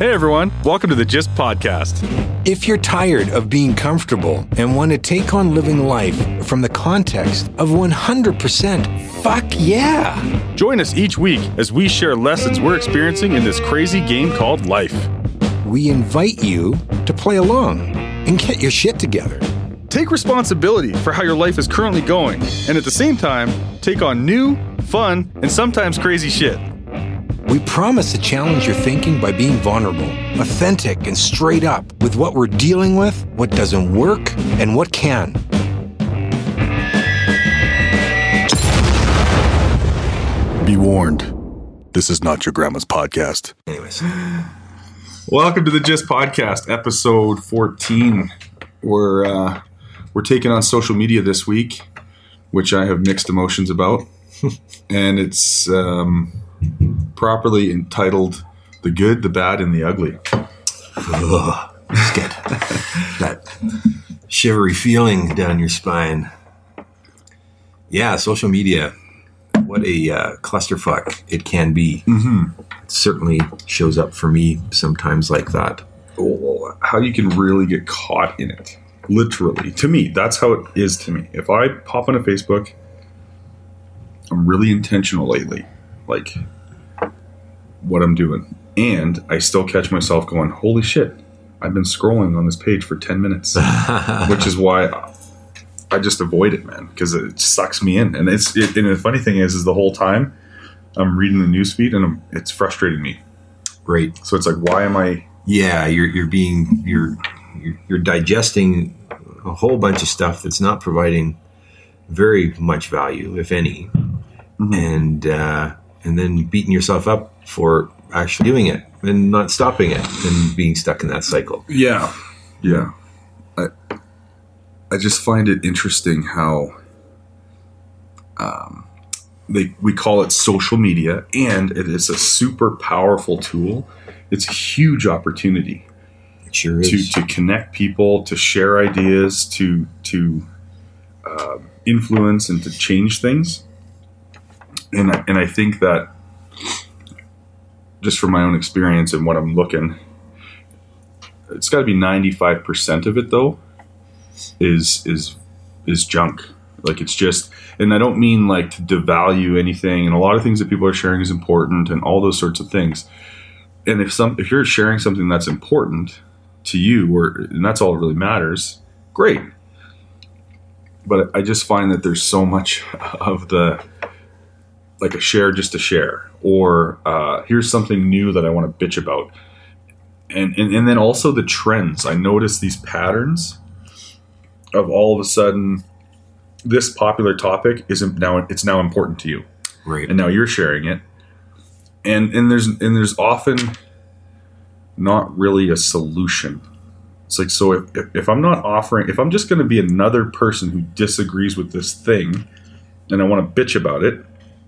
Hey everyone, welcome to the Gist Podcast. If you're tired of being comfortable and want to take on living life from the context of 100%, fuck yeah! Join us each week as we share lessons we're experiencing in this crazy game called life. We invite you to play along and get your shit together. Take responsibility for how your life is currently going, and at the same time, take on new, fun, and sometimes crazy shit. We promise to challenge your thinking by being vulnerable, authentic, and straight up with what we're dealing with, what doesn't work, and what can. Be warned, this is not your grandma's podcast. Anyways. Welcome to the Gist Podcast, episode 14. We're taking on social media this week, which I have mixed emotions about. And it's properly entitled The Good, the Bad, and the Ugly. Ugh, just get that shivery feeling down your spine. Yeah, social media. What a clusterfuck it can be. Mm-hmm. It certainly shows up for me sometimes like that. Oh, how you can really get caught in it. Literally. To me, that's how it is to me. If I pop onto Facebook, I'm really intentional lately. Like, what I'm doing. And I still catch myself going, holy shit, I've been scrolling on this page for 10 minutes. Which is why I just avoid it, man. Because it sucks me in. And and the funny thing is the whole time I'm reading the newsfeed and it's frustrating me. Right. So it's like, why am I... Yeah, you're digesting a whole bunch of stuff that's not providing very much value, if any, and then beating yourself up for actually doing it and not stopping it and being stuck in that cycle. Yeah. I just find it interesting how we call it social media, and it is a super powerful tool. It's a huge opportunity. It sure is. To connect people, to share ideas, to influence and to change things. And I think that just from my own experience and what I'm looking, it's got to be 95% of it though is junk. Like it's just, and I don't mean like to devalue anything. And a lot of things that people are sharing is important and all those sorts of things. And if you're sharing something that's important to you, and that's all that really matters, great. But I just find that there's so much of the, like a share just to share, or here's something new that I want to bitch about. And then also the trends. I notice these patterns of all of a sudden this popular topic it's now important to you. Right. And now you're sharing it. And there's often not really a solution. It's like, so if I'm not offering, if I'm just going to be another person who disagrees with this thing and I want to bitch about it,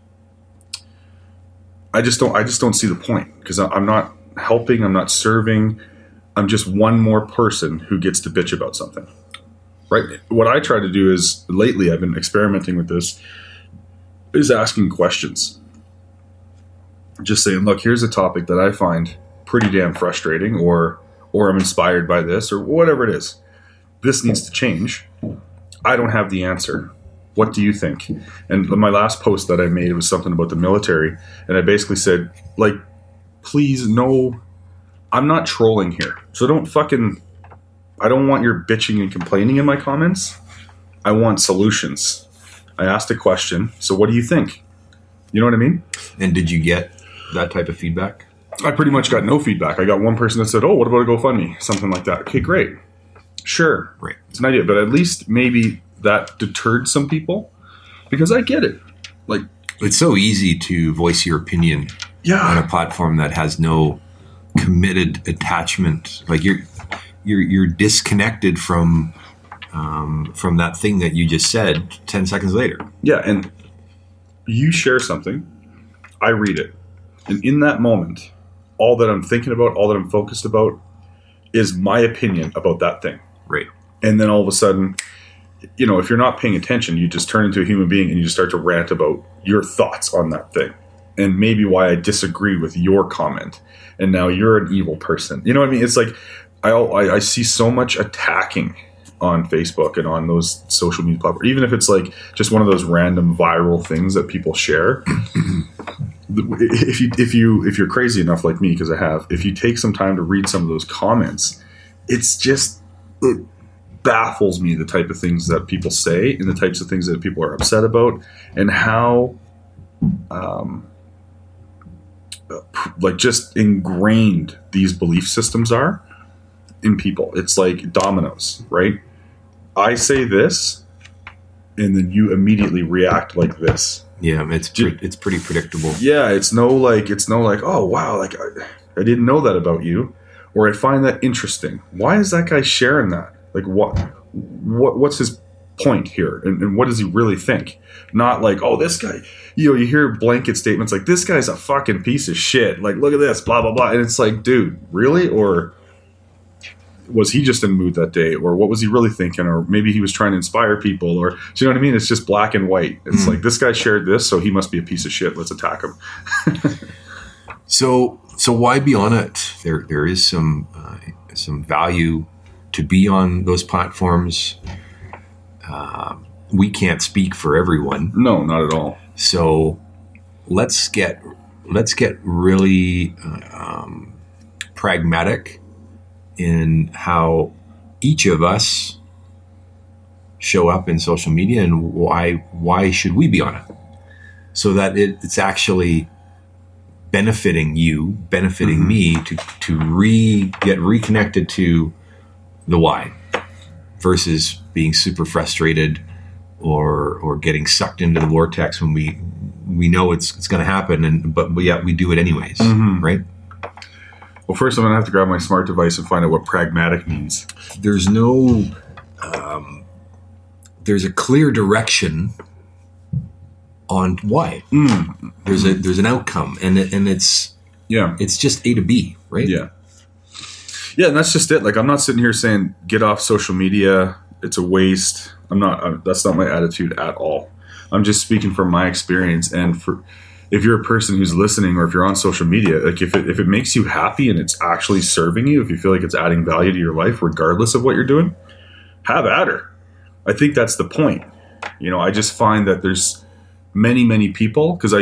I just don't see the point, because I'm not helping, I'm not serving, I'm just one more person who gets to bitch about something. Right? What I try to do is, lately I've been experimenting with this, is asking questions. Just saying, look, here's a topic that I find pretty damn frustrating, or I'm inspired by this, or whatever it is. This needs to change. I don't have the answer. What do you think? And my last post that I made, it was something about the military, and I basically said, like, please, no, I'm not trolling here. So I don't want your bitching and complaining in my comments. I want solutions. I asked a question, so what do you think? You know what I mean? And did you get that type of feedback? I pretty much got no feedback. I got one person that said, oh, what about a GoFundMe? Something like that. Okay, great. Sure. Right. It's an idea, but at least maybe that deterred some people, because I get it. Like, it's so easy to voice your opinion on a platform that has no committed attachment. Like you're disconnected from that thing that you just said 10 seconds later. Yeah, and you share something, I read it, and in that moment, all that I'm thinking about, all that I'm focused about, is my opinion about that thing. Right. And then all of a sudden, you know, if you're not paying attention, you just turn into a human being and you just start to rant about your thoughts on that thing. and maybe why I disagree with your comment. And now you're an evil person. You know what I mean? It's like I see so much attacking on Facebook and on those social media platforms, even if it's like just one of those random viral things that people share. If you're crazy enough like me, because I have, if you take some time to read some of those comments, it baffles me the type of things that people say and the types of things that people are upset about, and how like just ingrained these belief systems are in people. It's like dominoes, right? I say this, and then you immediately react like this. Yeah, it's pretty predictable. Yeah, it's no like, oh wow, like I didn't know that about you, or I find that interesting. Why is that guy sharing that? Like what's his point here, and what does he really think? Not like, oh, this guy, you hear blanket statements like, this guy's a fucking piece of shit, like look at this, blah blah blah, and it's like, dude, really? Or was he just in the mood that day, or what was he really thinking? Or maybe he was trying to inspire people, or do you know what I mean? It's just black and white. It's like, this guy shared this, so he must be a piece of shit, let's attack him. So why be on it? There is some value to be on those platforms. We can't speak for everyone. No, not at all. So let's get really pragmatic in how each of us show up in social media, and why should we be on it, so that it's actually benefiting you, benefiting me, to get reconnected to the why, versus being super frustrated or getting sucked into the vortex when we know it's going to happen, but yet we do it anyways, right? Well, first I'm going to have to grab my smart device and find out what pragmatic means. There's no, there's a clear direction on why. There's an outcome, and it's just A to B, right? Yeah. Yeah, and that's just it. Like, I'm not sitting here saying get off social media, it's a waste. That's not my attitude at all. I'm just speaking from my experience, and if you're a person who's listening, or if you're on social media, like if it makes you happy and it's actually serving you, if you feel like it's adding value to your life, regardless of what you're doing, have at her. I think that's the point. I just find that there's many people, because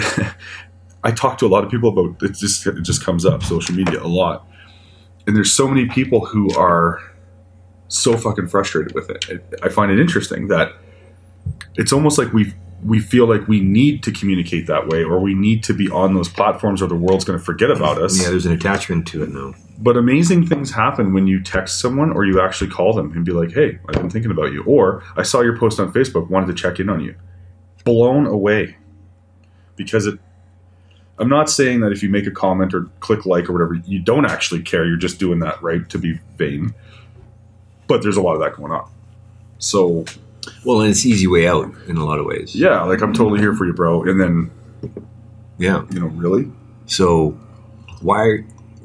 I talk to a lot of people about it. It just comes up, social media, a lot. And there's so many people who are so fucking frustrated with it. I find it interesting that it's almost like we feel like we need to communicate that way, or we need to be on those platforms, or the world's going to forget about us. Yeah, there's an attachment to it now. But amazing things happen when you text someone, or you actually call them and be like, hey, I've been thinking about you. Or I saw your post on Facebook, wanted to check in on you. Blown away. Because I'm not saying that if you make a comment or click like or whatever, you don't actually care. You're just doing that, right, to be vain. But there's a lot of that going on. So... Well, and it's easy way out in a lot of ways. Yeah, like, I'm totally here for you, bro. And then... Yeah. Really? So, why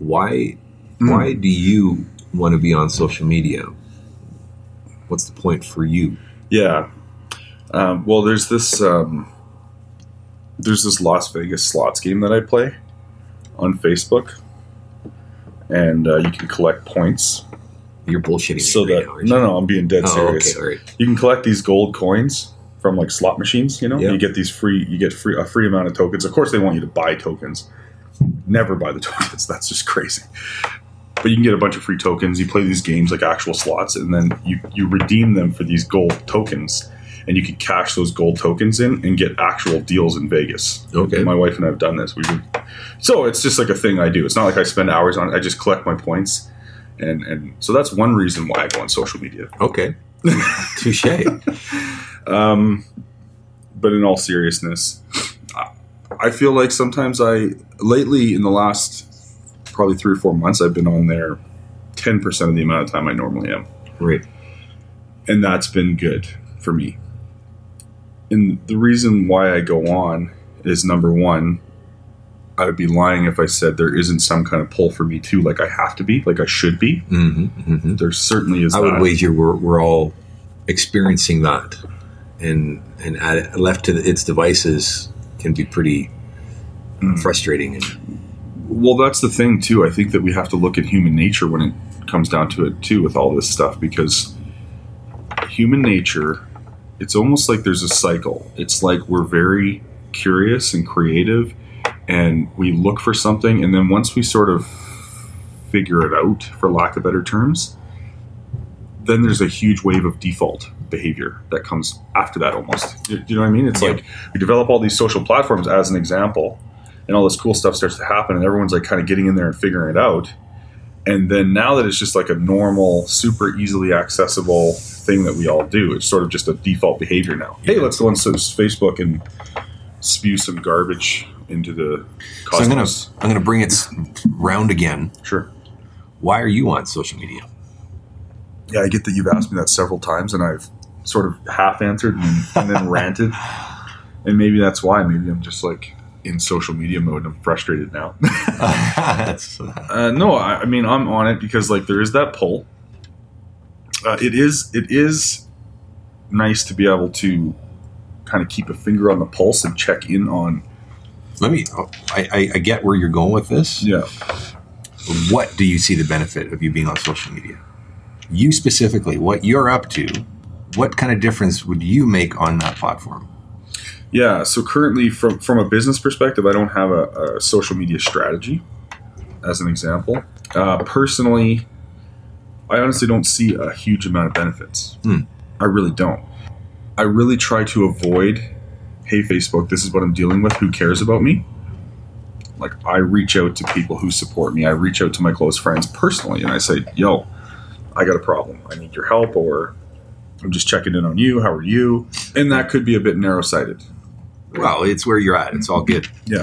do you want to be on social media? What's the point for you? Yeah. Well, there's this Las Vegas slots game that I play on Facebook, and you can collect points. You're bullshitting so me that right now, no, I'm being dead serious. Okay, right. You can collect these gold coins from like slot machines. Yep. You get these a free amount of tokens. Of course, they want you to buy tokens. Never buy the tokens. That's just crazy. But you can get a bunch of free tokens. You play these games like actual slots, and then you redeem them for these gold tokens. And you can cash those gold tokens in and get actual deals in Vegas. Okay. My wife and I have done this. So it's just like a thing I do. It's not like I spend hours on it. I just collect my points. And so that's one reason why I go on social media. Okay. Touche. But in all seriousness, I feel like sometimes lately in the last probably 3 or 4 months, I've been on there 10% of the amount of time I normally am. Right. And that's been good for me. And the reason why I go on is, number one, I would be lying if I said there isn't some kind of pull for me too, like I have to be, like I should be. There certainly is. I would wager we're all experiencing that, and left to its devices can be pretty frustrating. Well, that's the thing too. I think that we have to look at human nature when it comes down to it too, with all this stuff, because human nature, it's almost like there's a cycle. It's like we're very curious and creative, and we look for something, and then once we sort of figure it out, for lack of better terms, then there's a huge wave of default behavior that comes after that almost. Do you know what I mean? It's like we develop all these social platforms as an example, and all this cool stuff starts to happen, and everyone's like kind of getting in there and figuring it out. And then now that it's just like a normal, super easily accessible thing that we all do, it's sort of just a default behavior now. Hey, let's go on Facebook and spew some garbage into the cosmos. So I'm gonna bring it round again. Sure. Why are you on social media? Yeah, I get that you've asked me that several times, and I've sort of half answered and then ranted. And maybe that's why. Maybe I'm just like in social media mode and I'm frustrated now. No, I mean, I'm on it because like there is that pull. It is nice to be able to kind of keep a finger on the pulse and check in on. I get where you're going with this. Yeah. What do you see the benefit of you being on social media? You specifically, what you're up to, what kind of difference would you make on that platform? Yeah, so currently from a business perspective, I don't have a social media strategy, as an example. Personally, I honestly don't see a huge amount of benefits. I really don't. I really try to avoid, hey, Facebook, this is what I'm dealing with. Who cares about me? Like, I reach out to people who support me. I reach out to my close friends personally, and I say, yo, I got a problem. I need your help, or I'm just checking in on you. How are you? And that could be a bit narrow-sighted. Well, it's where you're at. It's all good. Yeah.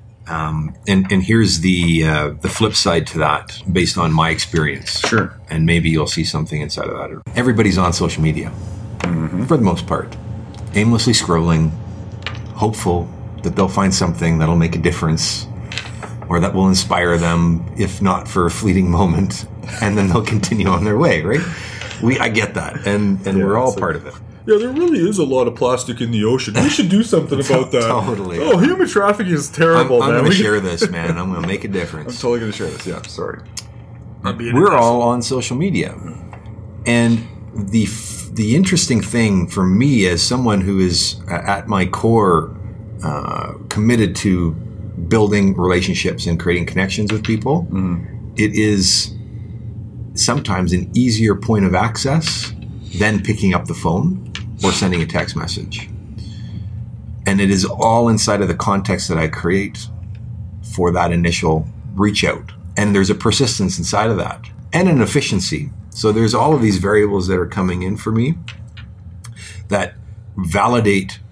And here's the flip side to that, based on my experience. Sure. And maybe you'll see something inside of that. Everybody's on social media, for the most part, aimlessly scrolling, hopeful that they'll find something that'll make a difference, or that will inspire them, if not for a fleeting moment, and then they'll continue on their way, right? I get that, and we're all part of it. Yeah, there really is a lot of plastic in the ocean. We should do something about that. Totally. Oh, human trafficking is terrible, I'm going to share this, man. I'm going to make a difference. I'm totally going to share this, yeah. Sorry. We're all on social media. And the interesting thing for me, as someone who is at my core committed to building relationships and creating connections with people, it is sometimes an easier point of access than picking up the phone or sending a text message. And it is all inside of the context that I create for that initial reach out. And there's a persistence inside of that and an efficiency. So there's all of these variables that are coming in for me that validate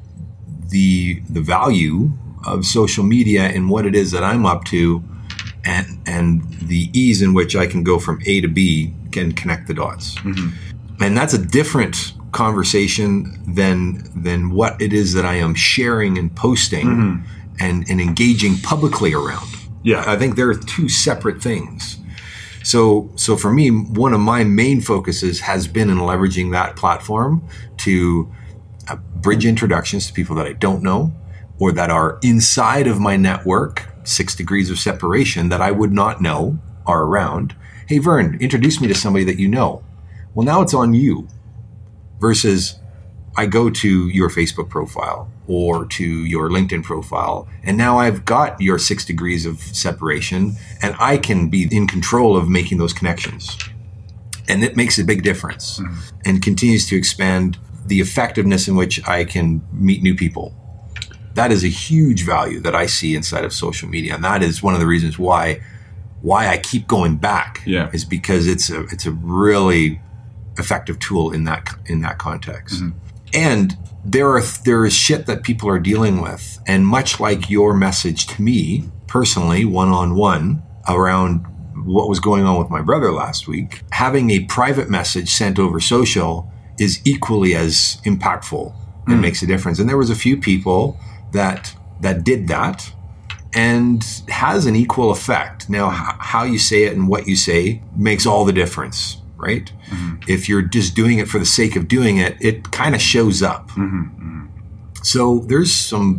the value of social media and what it is that I'm up to, and the ease in which I can go from A to B and connect the dots. And that's a different conversation than what it is that I am sharing and posting and engaging publicly around. Yeah. I think there are two separate things. So for me, one of my main focuses has been in leveraging that platform to bridge introductions to people that I don't know, or that are inside of my network, 6 degrees of separation, that I would not know are around. Hey, Vern, introduce me to somebody that you know. Well, now it's on you, versus I go to your Facebook profile or to your LinkedIn profile, and now I've got your 6 degrees of separation, and I can be in control of making those connections. And it makes a big difference and continues to expand the effectiveness in which I can meet new people. That is a huge value that I see inside of social media. And that is one of the reasons why I keep going back, is because it's a really effective tool in that context. And there is shit that people are dealing with. And much like your message to me personally, one-on-one, around what was going on with my brother last week, having a private message sent over social is equally as impactful and makes a difference. And there was a few people that did that, and has an equal effect. Now, how you say it and what you say makes all the difference, right? If you're just doing it for the sake of doing it, it kind of shows up. So there's some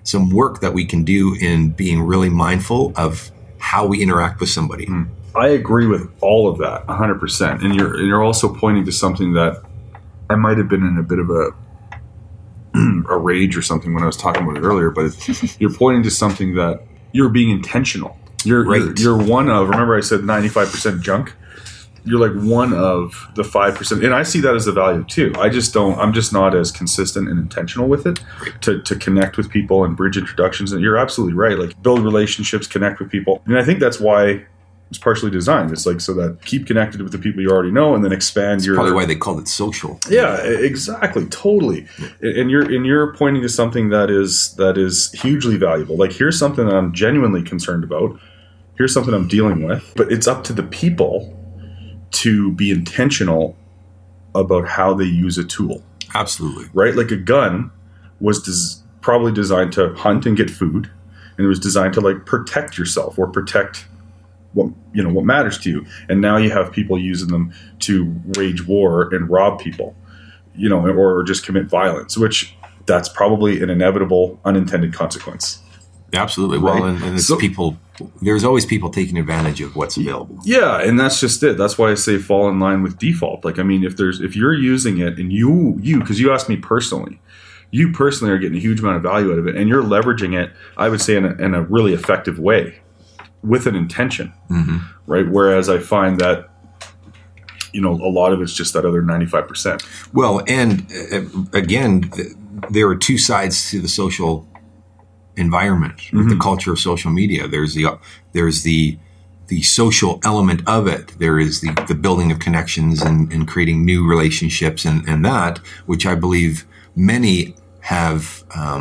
some work that we can do in being really mindful of how we interact with somebody. I agree with all of that 100%. And you're also pointing to something that I might have been in a bit of a rage or something when I was talking about it earlier, but you're pointing to something that you're being intentional. You're one of, remember I said 95% junk? You're like one of the 5%. And I see that as a value too. I'm just not as consistent and intentional with it to connect with people and bridge introductions. And you're absolutely right. Like build relationships, connect with people. And I think that's why it's partially designed. It's like so that keep connected with the people you already know and then expand That's probably why they called it social. Yeah, exactly. Totally. And you're pointing to something that is hugely valuable. Like here's something that I'm genuinely concerned about. Here's something I'm dealing with. But it's up to the people to be intentional about how they use a tool. Absolutely. Right? Like a gun was probably designed to hunt and get food, and it was designed to like protect yourself or protect what matters to you. And now you have people using them to wage war and rob people, or just commit violence, which that's probably an inevitable unintended consequence. Absolutely. Right? Well, and it's people. There's always people taking advantage of what's available. Yeah, and that's just it. That's why I say fall in line with default. Like, I mean, if you're using it and you because you asked me personally, you personally are getting a huge amount of value out of it, and you're leveraging it, I would say, in a really effective way with an intention, right? Whereas I find that, a lot of it's just that other 95%. Well, and again, there are two sides to the social environment, the culture of social media. There's the social element of it. There is the building of connections and creating new relationships and that, which I believe many have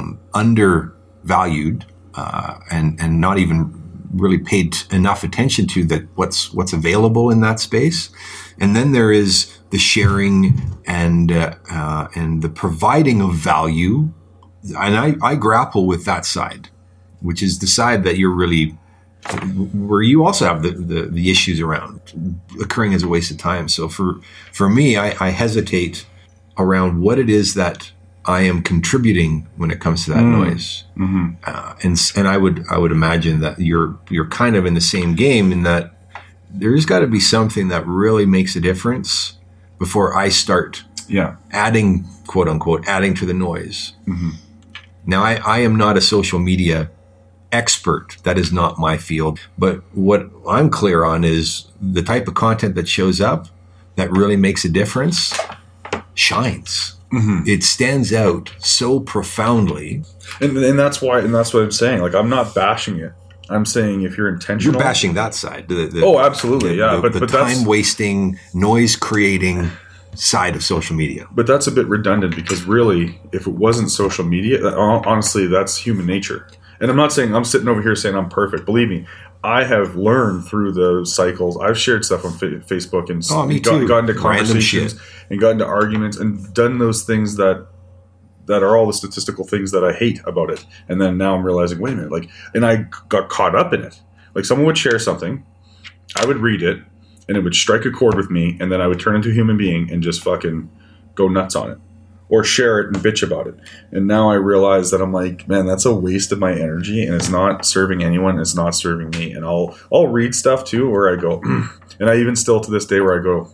undervalued and not even really paid enough attention to that what's available in that space. And then there is the sharing and the providing of value. And I grapple with that side, which is the side that you're really, where you also have the issues around occurring as a waste of time. So for me, I hesitate around what it is that I am contributing when it comes to that noise. And I would imagine that you're kind of in the same game in that there's got to be something that really makes a difference before I start adding, quote unquote, adding to the noise. Now, I am not a social media expert. That is not my field. But what I'm clear on is the type of content that shows up that really makes a difference shines. It stands out so profoundly. And that's what I'm saying. Like, I'm not bashing it. I'm saying if you're intentional. You're bashing that side. Absolutely. But time-wasting, noise-creating side of social media. But that's a bit redundant because really, if it wasn't social media, honestly, that's human nature. And I'm not saying I'm sitting over here saying I'm perfect. Believe me, I have learned through the cycles. I've shared stuff on Facebook and gotten into conversations and gotten into arguments and done those things that are all the statistical things that I hate about it. And then now I'm realizing, wait a minute, and I got caught up in it. Like someone would share something, I would read it, and it would strike a chord with me, and then I would turn into a human being and just fucking go nuts on it. Or share it and bitch about it. And now I realize that I'm like, man, that's a waste of my energy, and it's not serving anyone, it's not serving me. And I'll read stuff too where I go, and I even still to this day where I go,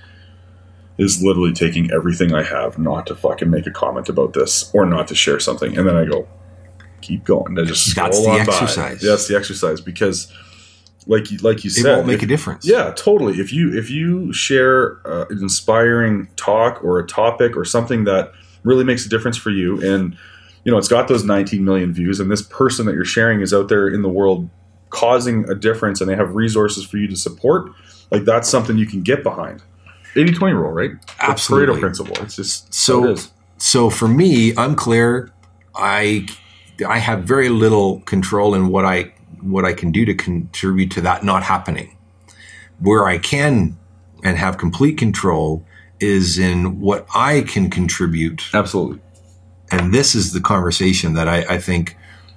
is literally taking everything I have not to fucking make a comment about this or not to share something. And then I go, keep going. I just scroll on by. That's the exercise. That's the exercise because like you said, it won't make a difference. Yeah, totally. If you share an inspiring talk or a topic or something that really makes a difference for you, and it's got those 19 million views, and this person that you're sharing is out there in the world causing a difference, and they have resources for you to support, like that's something you can get behind. 80-20 rule, right? Absolutely. Pareto principle. It's just so it is. So for me, I'm clear. I have very little control in what I can do to contribute to that not happening. Where I can and have complete control is in what I can contribute. Absolutely. And this is the conversation that I think,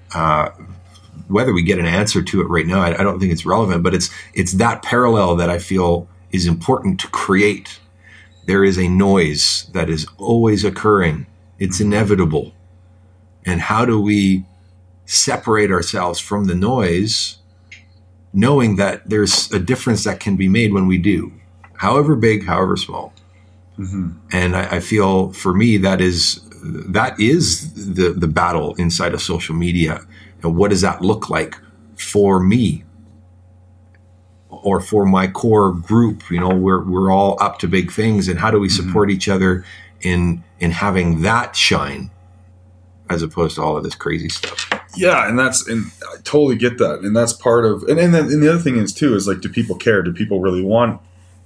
whether we get an answer to it right now, I don't think it's relevant, but it's that parallel that I feel is important to create. There is a noise that is always occurring. It's inevitable. And how do we separate ourselves from the noise, knowing that there's a difference that can be made when we do, however big, however small. Mm-hmm. And I feel for me, that is the battle inside of social media. And what does that look like for me or for my core group? We're all up to big things, and how do we support each other in having that shine as opposed to all of this crazy stuff? Yeah, and I totally get that, and that's part of. And the other thing is too is like, do people care? Do people really want?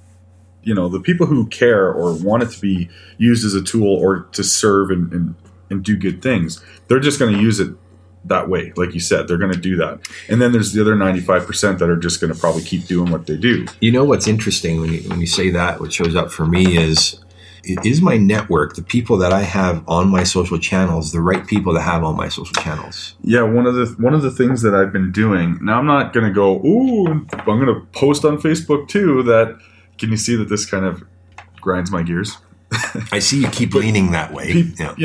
The people who care or want it to be used as a tool or to serve and do good things, they're just going to use it that way. Like you said, they're going to do that. And then there's the other 95% that are just going to probably keep doing what they do. What's interesting when you say that, what shows up for me is my network, the people that I have on my social channels, the right people to have on my social channels. Yeah, one of the things that I've been doing, now I'm not going to go, I'm going to post on Facebook too, that, can you see that this kind of grinds my gears? I see you keep leaning that way.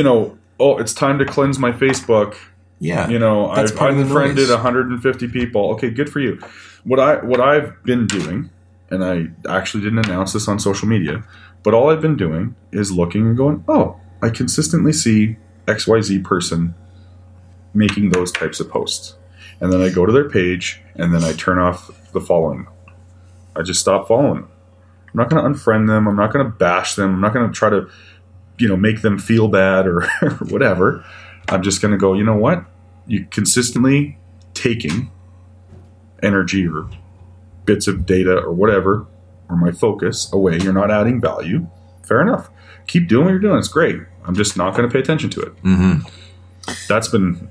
It's time to cleanse my Facebook. Yeah. I've unfriended 150 people. Okay, good for you. What I've been doing, and I actually didn't announce this on social media, but all I've been doing is looking and going, I consistently see XYZ person making those types of posts. And then I go to their page, and then I turn off the following. I just stop following them. I'm not going to unfriend them. I'm not going to bash them. I'm not going to try to, make them feel bad or whatever. I'm just going to go, you know what? You consistently taking energy or bits of data or whatever, or my focus away. You're not adding value. Fair enough. Keep doing what you're doing. It's great. I'm just not going to pay attention to it. Mm-hmm. That's been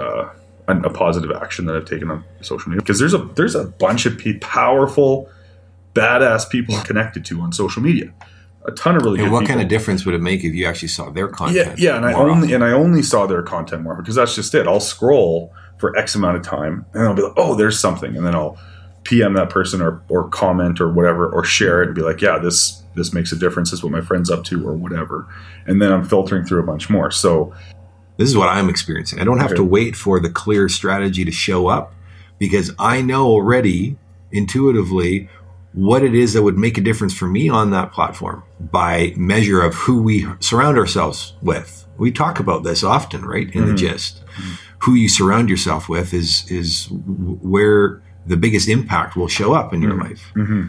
a positive action that I've taken on social media, because there's a bunch of powerful, badass people connected to on social media. A ton of really good people. And what kind of difference would it make if you actually saw their content? Yeah, and I only saw their content more, because that's just it. I'll scroll for X amount of time, and I'll be like, there's something, and then I'll PM that person or comment or whatever, or share it and be like, yeah, this makes a difference. This is what my friend's up to or whatever. And then I'm filtering through a bunch more. So this is what I'm experiencing. I don't have to wait for the clear strategy to show up, because I know already intuitively what it is that would make a difference for me on that platform by measure of who we surround ourselves with. We talk about this often, right? In the gist. Mm-hmm. Who you surround yourself with is where the biggest impact will show up in your life. Mm-hmm.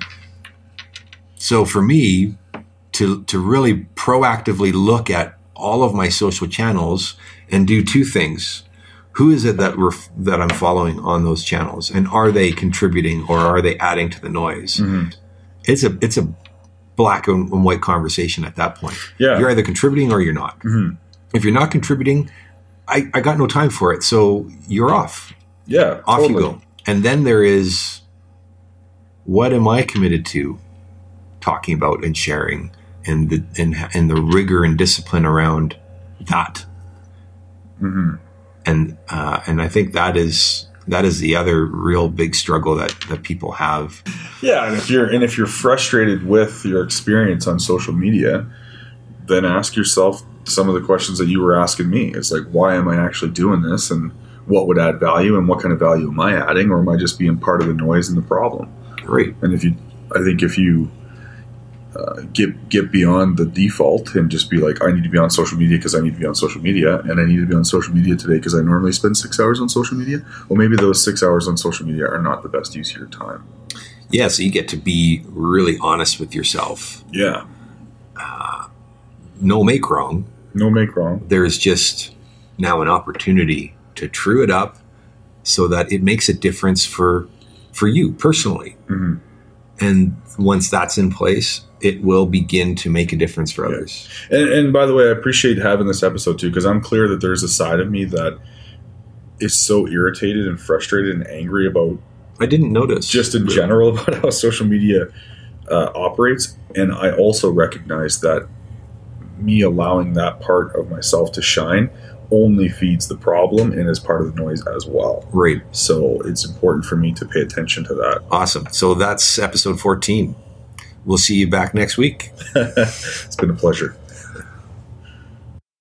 So for me, to really proactively look at all of my social channels and do two things. Who is it that I'm following on those channels, and are they contributing or are they adding to the noise? Mm-hmm. It's a black and white conversation at that point. Yeah. You're either contributing or you're not. Mm-hmm. If you're not contributing, I got no time for it, so you're off. Yeah, off totally. You go. And then there is, what am I committed to talking about and sharing, and the rigor and discipline around that. Mm-hmm. And I think that is the other real big struggle that people have. Yeah, and if you're frustrated with your experience on social media, then ask yourself some of the questions that you were asking me. It's like, why am I actually doing this, and what would add value, and what kind of value am I adding, or am I just being part of the noise and the problem? Great. And if you get beyond the default and just be like, I need to be on social media because I need to be on social media, and I need to be on social media today because I normally spend 6 hours on social media. Well, maybe those 6 hours on social media are not the best use of your time. Yeah, so you get to be really honest with yourself. Yeah. No make wrong. No make wrong. There's just now an opportunity to true it up so that it makes a difference for you personally. Mm-hmm. And once that's in place, it will begin to make a difference for others. And by the way, I appreciate having this episode too, because I'm clear that there's a side of me that is so irritated and frustrated and angry about. I didn't notice. Just in general about how social media operates. And I also recognize that me allowing that part of myself to shine only feeds the problem and is part of the noise as well. Right. So it's important for me to pay attention to that. Awesome. So that's episode 14. We'll see you back next week. It's been a pleasure.